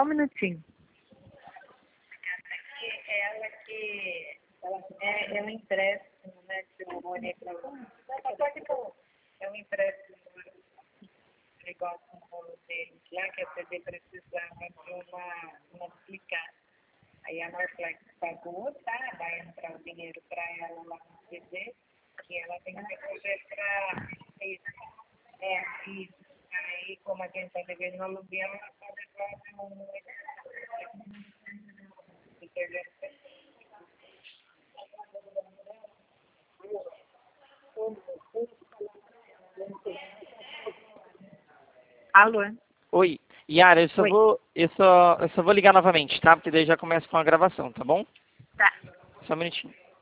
um minutinho. É um empréstimo, né, que eu olhei para é um empréstimo igual com o bolo deles lá, que a TV precisava de uma duplicata. Aí a Norflex pagou, tá? Vai entrar o dinheiro para ela lá no TV, e ela tem que recorrer para isso. Isso. Aí, como a gente está devendo no aluguel, ela pode levar um Alô? Oi. Yara, Oi. eu só vou ligar novamente, tá? Porque daí já começa com a gravação, tá bom? Tá. Só um minutinho.